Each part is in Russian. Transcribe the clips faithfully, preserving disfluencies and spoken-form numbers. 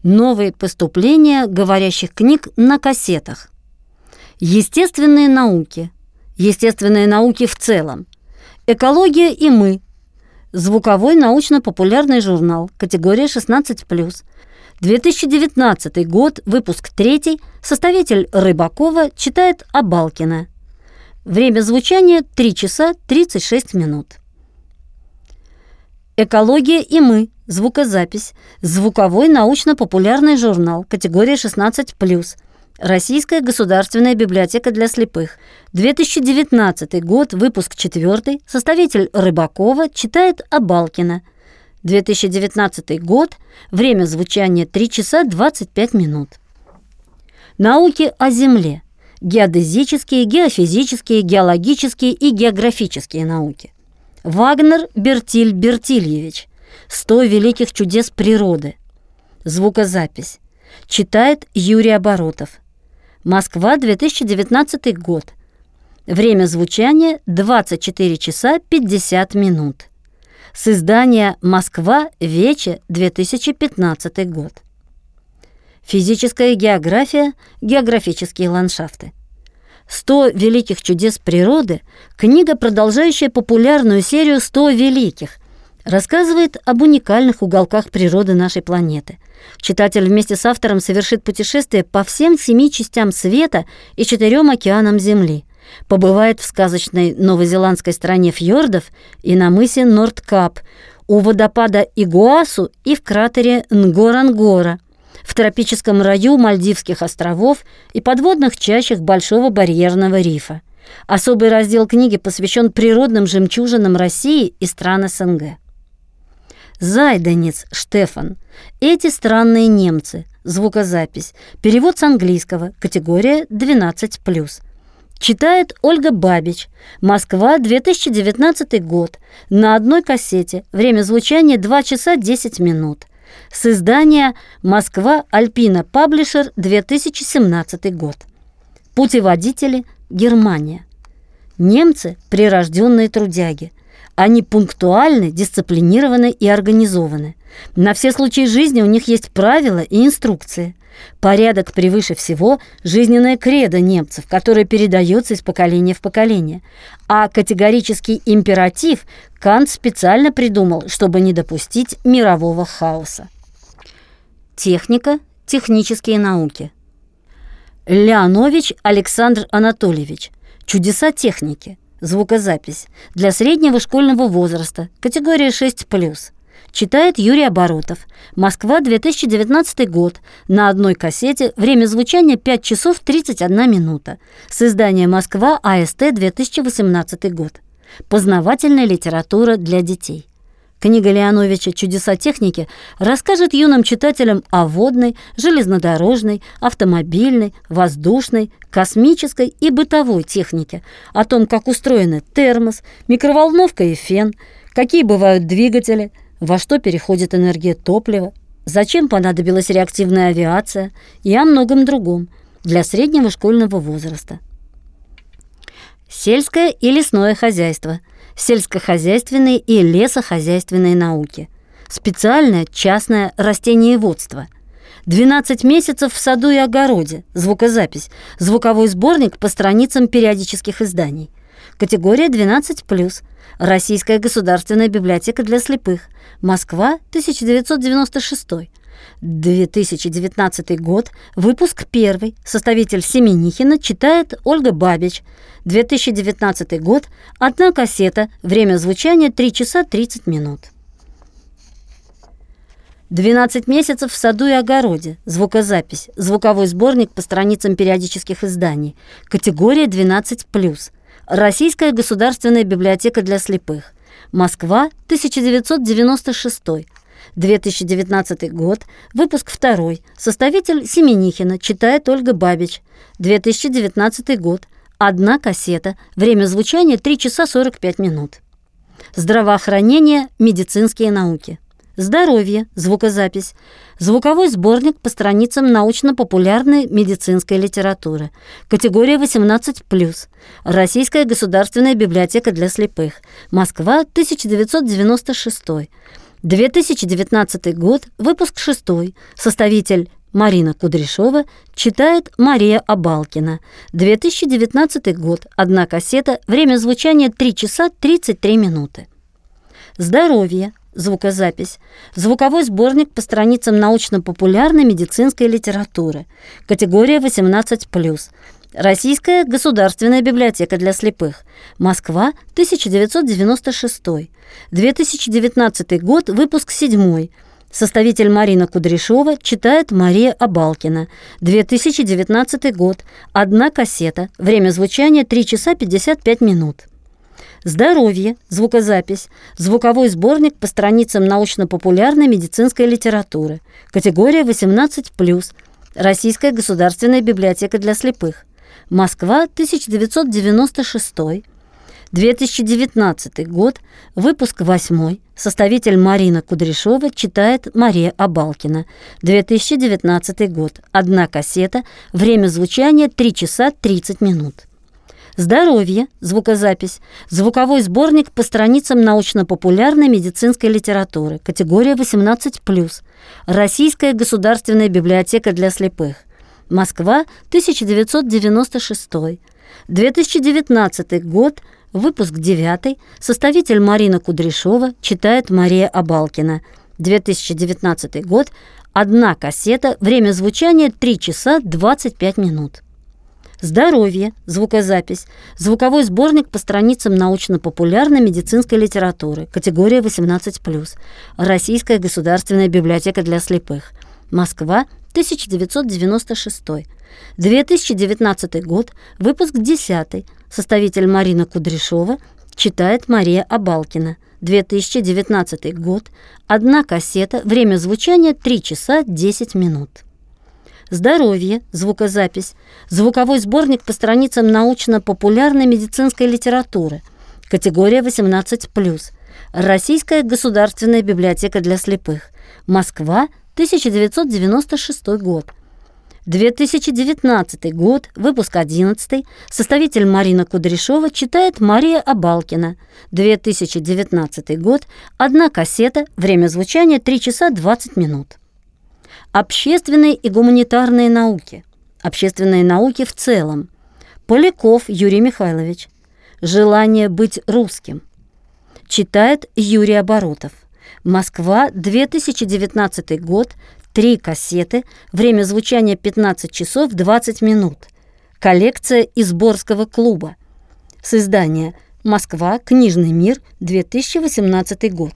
Новые поступления говорящих книг на кассетах. Естественные науки. Естественные науки в целом. Экология и мы. Звуковой научно-популярный журнал. Категория шестнадцать плюс. две тысячи девятнадцатый год, выпуск третий. Составитель Рыбакова читает Абалкина. Время звучания три часа тридцать шесть минут. Экология и мы. Звукозапись. Звуковой научно-популярный журнал. Категория шестнадцать плюс. Российская государственная библиотека для слепых. две тысячи девятнадцатый год, выпуск четвертый. Составитель Рыбакова читает Абалкина. две тысячи девятнадцатый год. Время звучания три часа двадцать пять минут. Науки о Земле. Геодезические, геофизические, геологические и географические науки. Вагнер Бертиль Бертильевич. «Сто великих чудес природы». Звукозапись. Читает Юрий Оборотов. Москва, две тысячи девятнадцатый год. Время звучания двадцать четыре часа пятьдесят минут. С издания «Москва. Вече», две тысячи пятнадцатый год. Физическая география, географические ландшафты. «Сто великих чудес природы» – книга, продолжающая популярную серию «Сто великих», рассказывает об уникальных уголках природы нашей планеты. Читатель вместе с автором совершит путешествие по всем семи частям света и четырем океанам Земли, побывает в сказочной новозеландской стране фьордов и на мысе Нордкап, у водопада Игуасу и в кратере Нгорангора, в тропическом раю Мальдивских островов и подводных чащах Большого барьерного рифа. Особый раздел книги посвящен природным жемчужинам России и стран СНГ. Зайденец Штефан. «Эти странные немцы». Звукозапись. Перевод с английского. Категория двенадцать плюс. Читает Ольга Бабич. Москва, две тысячи девятнадцатый год. На одной кассете. Время звучания два часа десять минут. С издания «Москва. Альпина Паблишер», две тысячи семнадцатый год. Путеводители. Германия. Немцы – прирожденные трудяги. Они пунктуальны, дисциплинированы и организованы. На все случаи жизни у них есть правила и инструкции. Порядок превыше всего – жизненная кредо немцев, которое передается из поколения в поколение. А категорический императив Кант специально придумал, чтобы не допустить мирового хаоса. Техника, технические науки. Леонович Александр Анатольевич. «Чудеса техники». Звукозапись. Для среднего школьного возраста. Категория шесть плюс. Читает Юрий Оборотов. Москва, две тысячи девятнадцатый год. На одной кассете. Время звучания пять часов тридцать одна минута. С издания «Москва. АСТ», две тысячи восемнадцатый год. Познавательная литература для детей. Книга Леоновича «Чудеса техники» расскажет юным читателям о водной, железнодорожной, автомобильной, воздушной, космической и бытовой технике, о том, как устроены термос, микроволновка и фен, какие бывают двигатели, во что переходит энергия топлива, зачем понадобилась реактивная авиация и о многом другом для среднего школьного возраста. Сельское и лесное хозяйство. Сельскохозяйственные и лесохозяйственные науки. Специальное частное растениеводство. двенадцать месяцев в саду и огороде. Звукозапись. Звуковой сборник по страницам периодических изданий. Категория двенадцать плюс. Российская государственная библиотека для слепых. Москва, тысяча девятьсот девяносто шестой. две тысячи девятнадцатый год. Выпуск первый. Составитель Семенихина читает Ольга Бабич. две тысячи девятнадцатый год. Одна кассета. Время звучания три часа тридцать минут. двенадцать месяцев в саду и огороде. Звукозапись. Звуковой сборник по страницам периодических изданий. Категория двенадцать плюс. Российская государственная библиотека для слепых. Москва, тысяча девятьсот девяносто шестой. две тысячи девятнадцатый год. Выпуск второй. Составитель Семенихина читает Ольга Бабич. две тысячи девятнадцатый год. Одна кассета. Время звучания три часа сорок пять минут. Здравоохранение, медицинские науки. Здоровье, звукозапись. Звуковой сборник по страницам научно-популярной медицинской литературы. Категория восемнадцать плюс. Российская государственная библиотека для слепых. Москва, тысяча девятьсот девяносто шестой. две тысячи девятнадцатый год, выпуск шестой, составитель Марина Кудряшова, читает Мария Абалкина. две тысячи девятнадцатый год, одна кассета, время звучания три часа тридцать три минуты. Здоровье, звукозапись, звуковой сборник по страницам научно-популярной медицинской литературы, категория восемнадцать плюс. Российская государственная библиотека для слепых. Москва, тысяча девятьсот девяносто шестой. две тысячи девятнадцатый год, выпуск седьмой. Составитель Марина Кудряшова, читает Мария Абалкина. две тысячи девятнадцатый год. Одна кассета. Время звучания три часа пятьдесят пять минут. Здоровье, звукозапись, звуковой сборник по страницам научно-популярной медицинской литературы. Категория восемнадцать плюс. Российская государственная библиотека для слепых. Москва, тысяча девятьсот девяносто шестой. две тысячи девятнадцатый год, выпуск восьмой. Составитель Марина Кудряшова, читает Мария Абалкина. две тысячи девятнадцатый год. Одна кассета. Время звучания три часа тридцать минут. Здоровье, звукозапись, звуковой сборник по страницам научно-популярной медицинской литературы. Категория восемнадцать плюс. Российская государственная библиотека для слепых. Москва, тысяча девятьсот девяносто шестой. две тысячи девятнадцатый год, выпуск девятый. Составитель Марина Кудряшова, читает Мария Абалкина. две тысячи девятнадцатый год. Одна кассета. Время звучания три часа двадцать пять минут. Здоровье, звукозапись, звуковой сборник по страницам научно-популярной медицинской литературы. Категория восемнадцать плюс. Российская государственная библиотека для слепых. Москва, тысяча девятьсот девяносто шестой. две тысячи девятнадцатый год, выпуск десятый. Составитель Марина Кудряшова, читает Мария Абалкина. две тысячи девятнадцатый год. Одна кассета. Время звучания три часа десять минут. Здоровье, звукозапись, звуковой сборник по страницам научно-популярной медицинской литературы. Категория восемнадцать плюс. Российская государственная библиотека для слепых. Москва, тысяча девятьсот девяносто шестой год. две тысячи девятнадцатый год, выпуск одиннадцатый. Составитель Марина Кудряшова, читает Мария Абалкина. две тысячи девятнадцатый год. Одна кассета. Время звучания три часа двадцать минут. Общественные и гуманитарные науки. Общественные науки в целом. Поляков Юрий Михайлович. Желание быть русским. Читает Юрий Оборотов. Москва, две тысячи девятнадцатый год. Три кассеты. Время звучания пятнадцать часов двадцать минут. Коллекция Изборского клуба. С издания «Москва. Книжный мир. две тысячи восемнадцатый год».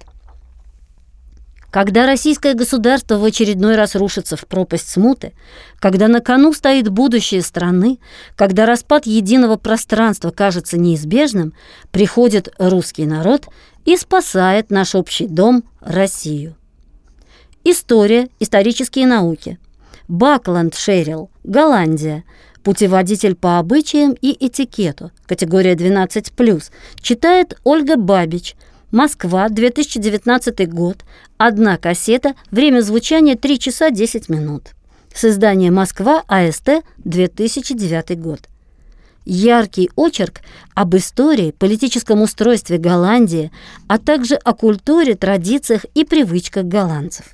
Когда российское государство в очередной раз рушится в пропасть смуты, когда на кону стоит будущее страны, когда распад единого пространства кажется неизбежным, приходит русский народ и спасает наш общий дом – Россию. История, исторические науки. Бакланд Шерил, Голландия. Путеводитель по обычаям и этикету. Категория двенадцать плюс. Читает Ольга Бабич. Москва, две тысячи девятнадцатый год. Одна кассета. Время звучания три часа десять минут. С издания «Москва. АСТ. две тысячи девятый год». Яркий очерк об истории, политическом устройстве Голландии, а также о культуре, традициях и привычках голландцев.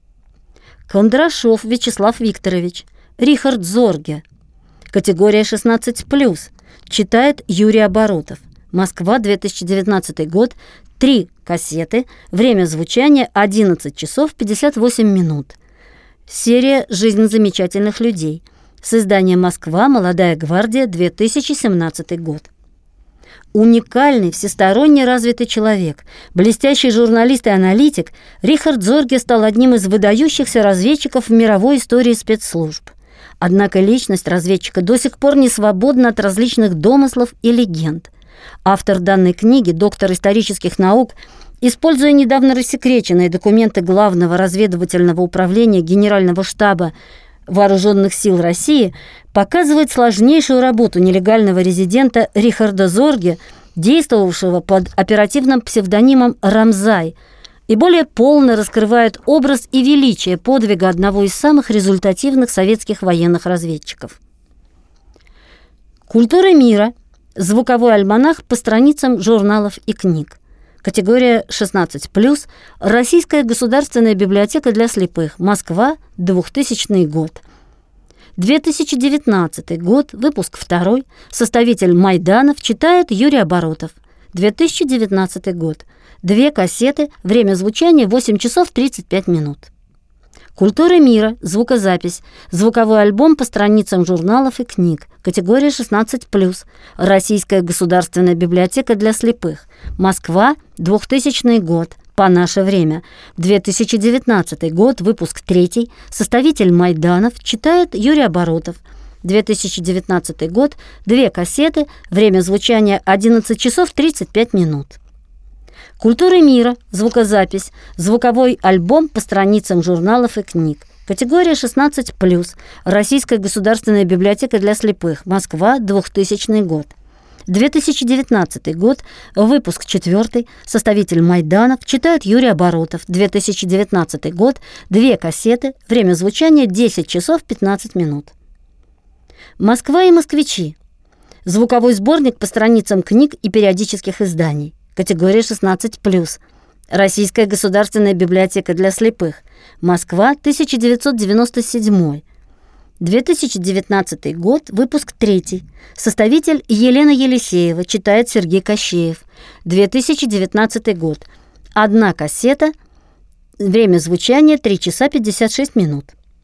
Кондрашов Вячеслав Викторович. Рихард Зорге. Категория шестнадцать плюс. Читает Юрий Оборотов. Москва, две тысячи девятнадцатый год. Три кассеты. Время звучания одиннадцать часов пятьдесят восемь минут. Серия «Жизнь замечательных людей». С издания «Москва. Молодая гвардия. две тысячи семнадцатый год». Уникальный, всесторонне развитый человек, блестящий журналист и аналитик, Рихард Зорге стал одним из выдающихся разведчиков в мировой истории спецслужб. Однако личность разведчика до сих пор не свободна от различных домыслов и легенд. Автор данной книги, доктор исторических наук, используя недавно рассекреченные документы Главного разведывательного управления Генерального штаба Вооруженных сил России, показывает сложнейшую работу нелегального резидента Рихарда Зорге, действовавшего под оперативным псевдонимом Рамзай, и более полно раскрывает образ и величие подвига одного из самых результативных советских военных разведчиков. Культура мира. Звуковой альманах по страницам журналов и книг. категория шестнадцать плюс, Российская государственная библиотека для слепых, Москва, двухтысячный год. две тысячи девятнадцатый год, выпуск второй, составитель Майданов, читает Юрий Оборотов. две тысячи девятнадцатый год. Две кассеты, время звучания восемь часов тридцать пять минут. Культура мира, звукозапись, звуковой альбом по страницам журналов и книг, категория шестнадцать плюс, Российская государственная библиотека для слепых, Москва, двухтысячный год, по наше время, две тысячи девятнадцатый год, выпуск третий, составитель Майданов, читает Юрий Оборотов. две тысячи девятнадцатый год, две кассеты, время звучания одиннадцать часов тридцать пять минут. Культура мира, звукозапись, звуковой альбом по страницам журналов и книг, категория шестнадцать плюс, Российская государственная библиотека для слепых, Москва, двухтысячный год. две тысячи девятнадцатый год, выпуск четвертый, составитель Майданов, читает Юрий Оборотов. две тысячи девятнадцатый год, две кассеты, время звучания десять часов пятнадцать минут. Москва и москвичи. Звуковой сборник по страницам книг и периодических изданий, категория шестнадцать плюс, Российская государственная библиотека для слепых, Москва, тысяча девятьсот девяносто седьмой. две тысячи девятнадцатый год, выпуск третий, составитель Елена Елисеева, читает Сергей Кощеев. две тысячи девятнадцатый год. Одна кассета, время звучания три часа пятьдесят шесть минут.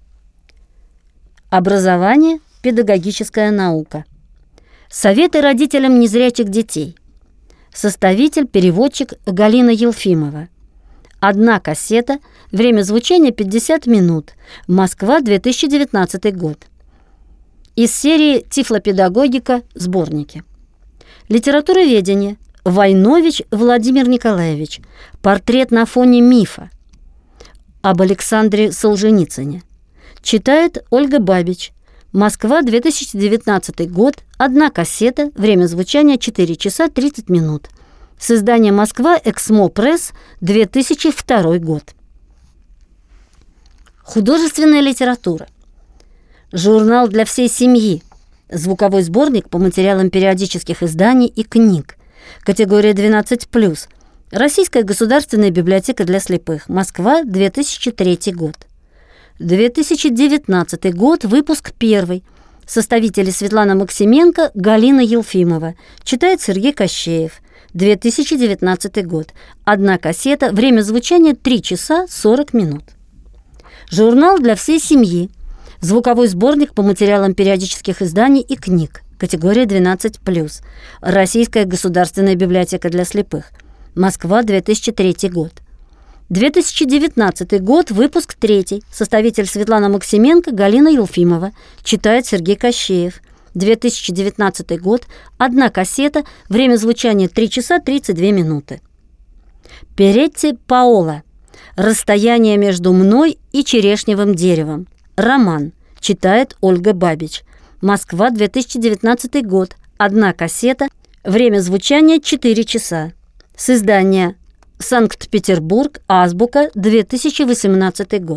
Образование, педагогическая наука. Советы родителям незрячих детей. Составитель, переводчик Галина Елфимова. Одна кассета, время звучания пятьдесят минут. Москва, две тысячи девятнадцатый год. Из серии «Тифлопедагогика. Сборники». Литературоведение. Войнович Владимир Николаевич. Портрет на фоне мифа. Об Александре Солженицыне. Читает Ольга Бабич. Москва, две тысячи девятнадцатый год. Одна кассета. Время звучания четыре часа тридцать минут. С издания «Москва», Эксмо Пресс, две тысячи второй год. Художественная литература. Журнал для всей семьи. Звуковой сборник по материалам периодических изданий и книг. Категория двенадцать плюс. Российская государственная библиотека для слепых. Москва, две тысячи третий год. две тысячи девятнадцатый год, выпуск первый. Составители Светлана Максименко, Галина Елфимова. Читает Сергей Кощеев. две тысячи девятнадцатый год. Одна кассета, время звучания три часа сорок минут. Журнал для всей семьи. Звуковой сборник по материалам периодических изданий и книг. Категория двенадцать плюс. Российская государственная библиотека для слепых. Москва, две тысячи третий год. две тысячи девятнадцатый год, выпуск третий. Составитель Светлана Максименко, Галина Елфимова. Читает Сергей Кощеев. две тысячи девятнадцатый год. Одна кассета. Время звучания три часа тридцать две минуты. Перетти Паола. «Расстояние между мной и черешневым деревом». Роман. Читает Ольга Бабич. Москва, две тысячи девятнадцатый год. Одна кассета. Время звучания четыре часа. С издания «Санкт-Петербург. Азбука. две тысячи восемнадцатый год».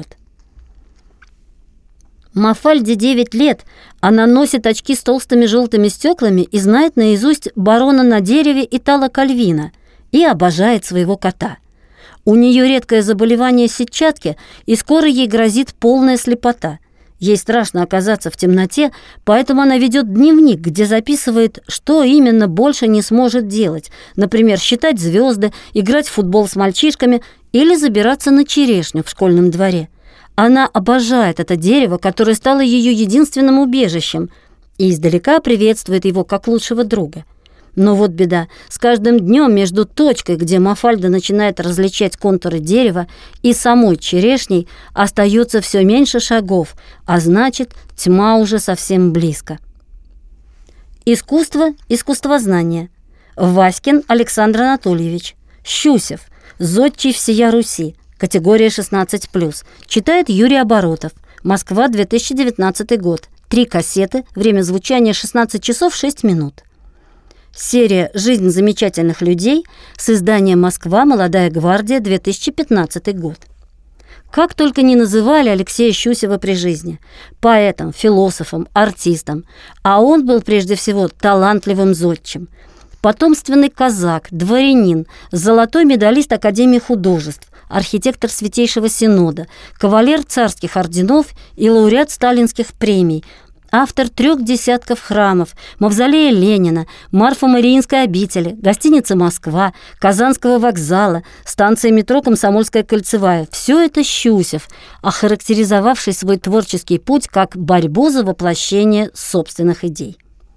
Мафальде девять лет. Она носит очки с толстыми желтыми стеклами и знает наизусть «Барона на дереве» Итало Кальвина и обожает своего кота. У нее редкое заболевание сетчатки, и скоро ей грозит полная слепота. Ей страшно оказаться в темноте, поэтому она ведет дневник, где записывает, что именно больше не сможет делать. Например, считать звезды, играть в футбол с мальчишками или забираться на черешню в школьном дворе. Она обожает это дерево, которое стало ее единственным убежищем, и издалека приветствует его как лучшего друга. Но вот беда, с каждым днем между точкой, где Мафальда начинает различать контуры дерева, и самой черешней остается все меньше шагов, а значит, тьма уже совсем близко. Искусство, искусствознание. Васькин Александр Анатольевич. Щусев. Зодчий всея Руси. Категория шестнадцать плюс. Читает Юрий Оборотов. Москва, две тысячи девятнадцатый год. Три кассеты. Время звучания шестнадцать часов шесть минут. Серия «Жизнь замечательных людей» с издания «Москва. Молодая гвардия. две тысячи пятнадцатый год». Как только не называли Алексея Щусева при жизни – поэтом, философом, артистом, а он был прежде всего талантливым зодчим. потомственный казак, дворянин, золотой медалист Академии художеств, архитектор Святейшего Синода, кавалер царских орденов и лауреат сталинских премий, автор трех десятков храмов, мавзолея Ленина, Марфа-Мариинской обители, гостиницы «Москва», Казанского вокзала, станции метро «Комсомольская кольцевая». Все это Щусев, охарактеризовавший свой творческий путь как борьбу за воплощение собственных идей.